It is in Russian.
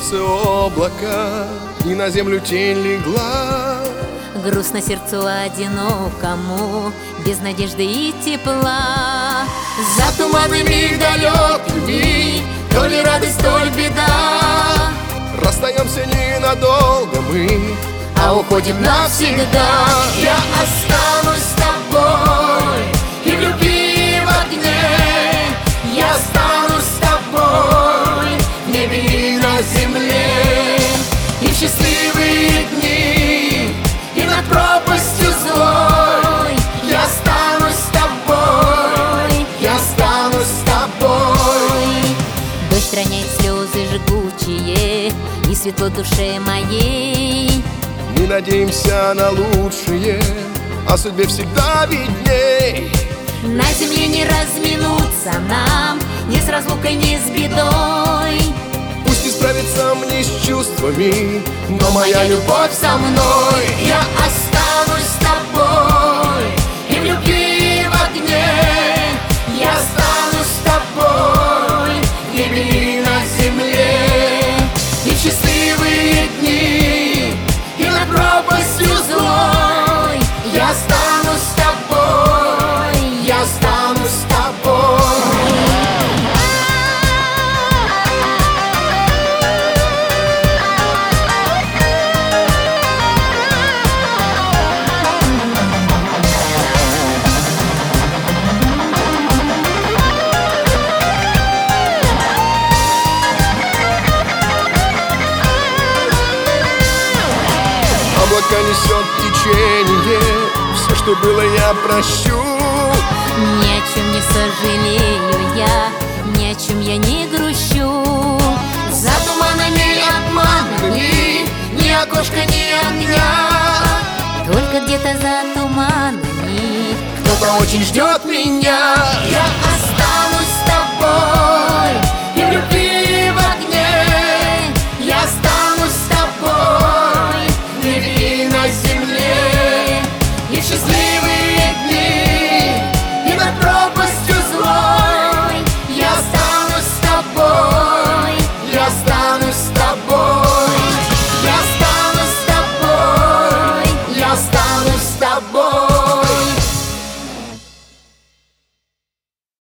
солнце облака, и на землю тень легла. Грустно сердцу одинокому, без надежды и тепла. За туманами далекими, то ли радость, то ли беда. Расстаемся ненадолго мы, а уходим навсегда. Я останусь с тобой и в любви, в огне. Я останусь с тобой в небе и на земле. И в счастливые дни, и над пропастью злой. Я останусь с тобой, я останусь с тобой. Дождь роняет слезы жгучие, и светло душе моей. Мы надеемся на лучшее, о судьбе всегда видней. На земле не разминуться нам, ни с разлукой, ни с бедой. Пусть не справится мне с чувствами, но моя любовь со мной. Я останусь с тобой и в любви, и в огне. Я останусь с тобой в небе и на земле. И в счастливые дни, и над пропастью злой. Я останусь с тобой, я останусь с тобой. Облако несет течение, все, что было, я прощу. Ни о чем не сожалею я, ни о чем я не грущу. За туманами, обманами, ни окошка, ни огня. Только где-то за туманами Кто-то очень ждет меня. Я останусь с тобой